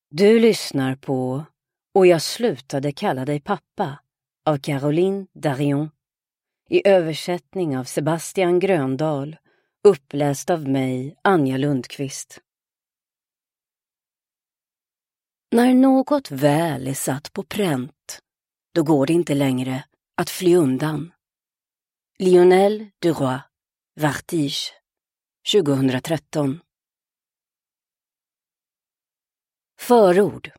Du lyssnar på Och jag slutade kalla dig pappa av Caroline Darion. I översättning av Sebastian Gröndahl, uppläst av mig, Anja Lundqvist. När något väl är satt på pränt, då går det inte längre att fly undan. Lionel Duroy, Vertige, 2013. Förord.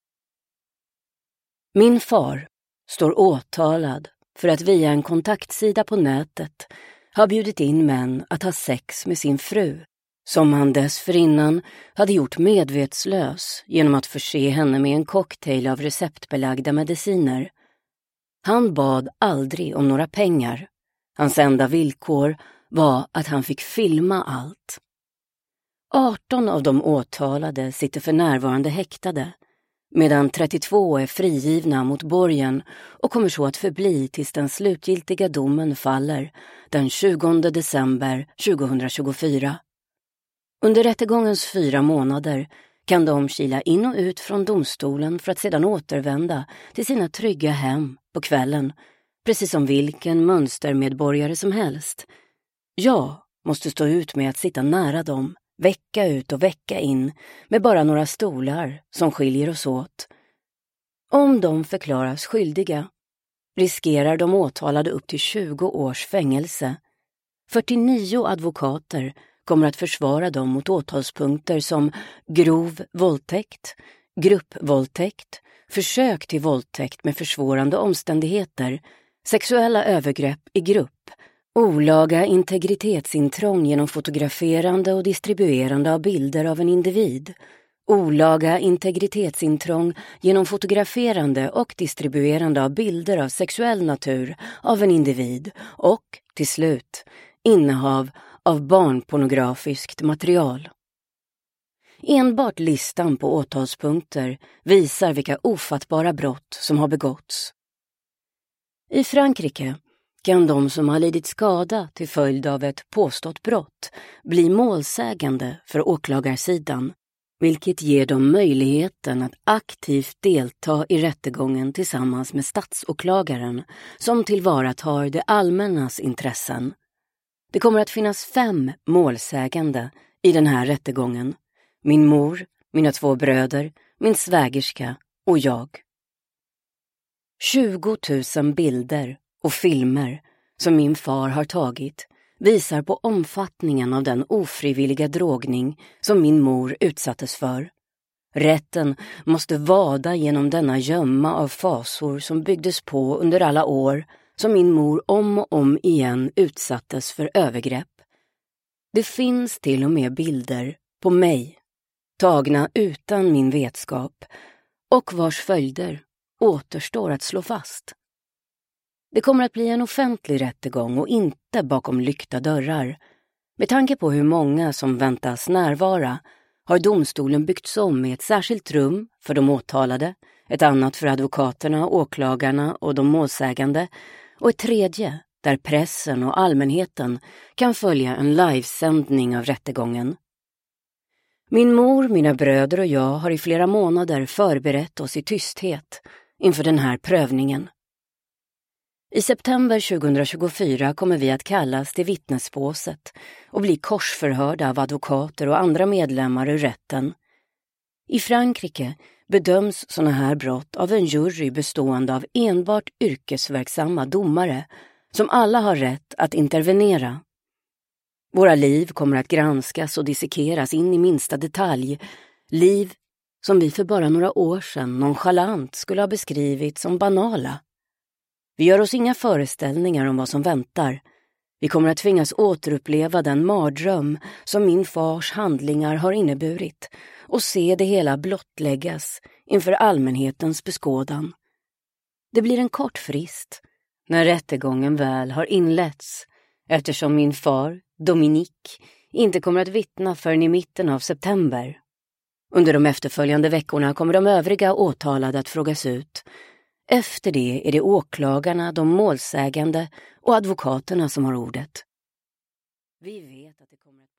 Min far står åtalad för att via en kontaktsida på nätet ha bjudit in män att ha sex med sin fru, som han dessförinnan hade gjort medvetslös genom att förse henne med en cocktail av receptbelagda mediciner. Han bad aldrig om några pengar. Hans enda villkor var att han fick filma allt. 18 av de åtalade sitter för närvarande häktade, medan 32 är frigivna mot borgen och kommer så att förbli tills den slutgiltiga domen faller den 20 december 2024. Under rättegångens 4 månader kan de kila in och ut från domstolen för att sedan återvända till sina trygga hem på kvällen, precis som vilken mönstermedborgare som helst. Jag måste stå ut med att sitta nära dem, vecka ut och vecka in, med bara några stolar som skiljer oss åt. Om de förklaras skyldiga riskerar de åtalade upp till 20 års fängelse. 49 advokater kommer att försvara dem mot åtalspunkter som grov våldtäkt, gruppvåldtäkt, försök till våldtäkt med försvårande omständigheter, sexuella övergrepp i grupp, olaga integritetsintrång genom fotograferande och distribuerande av bilder av en individ, olaga integritetsintrång genom fotograferande och distribuerande av bilder av sexuell natur av en individ och, till slut, innehav av barnpornografiskt material. Enbart listan på åtalspunkter visar vilka ofattbara brott som har begåtts. I Frankrike kan de som har lidit skada till följd av ett påstått brott bli målsägande för åklagarsidan, vilket ger dem möjligheten att aktivt delta i rättegången tillsammans med statsåklagaren som tillvaratar det allmännas intressen. Det kommer att finnas 5 målsägande i den här rättegången. Min mor, mina 2 bröder, min svägerska och jag. 20 000 bilder och filmer som min far har tagit visar på omfattningen av den ofrivilliga drogning som min mor utsattes för. Rätten måste vada genom denna gömma av fasor som byggdes på under alla år som min mor om och om igen utsattes för övergrepp. Det finns till och med bilder på mig, tagna utan min vetskap, och vars följder återstår att slå fast. Det kommer att bli en offentlig rättegång och inte bakom lyckta dörrar. Med tanke på hur många som väntas närvara har domstolen byggts om med ett särskilt rum för de åtalade, ett annat för advokaterna, åklagarna och de målsägande och ett tredje där pressen och allmänheten kan följa en livesändning av rättegången. Min mor, mina bröder och jag har i flera månader förberett oss i tysthet inför den här prövningen. I september 2024 kommer vi att kallas till vittnesbåset och bli korsförhörda av advokater och andra medlemmar ur rätten. I Frankrike bedöms sådana här brott av en jury bestående av enbart yrkesverksamma domare som alla har rätt att intervenera. Våra liv kommer att granskas och dissekeras in i minsta detalj, liv som vi för bara några år sedan nonchalant skulle ha beskrivit som banala. Vi gör oss inga föreställningar om vad som väntar. Vi kommer att tvingas återuppleva den mardröm som min fars handlingar har inneburit och se det hela blottläggas inför allmänhetens beskådan. Det blir en kort frist när rättegången väl har inletts, eftersom min far, Dominique, inte kommer att vittna förrän i mitten av september. Under de efterföljande veckorna kommer de övriga åtalade att frågas ut. Efter det är det åklagarna, de målsägande och advokaterna som har ordet. Vi vet att det kommer att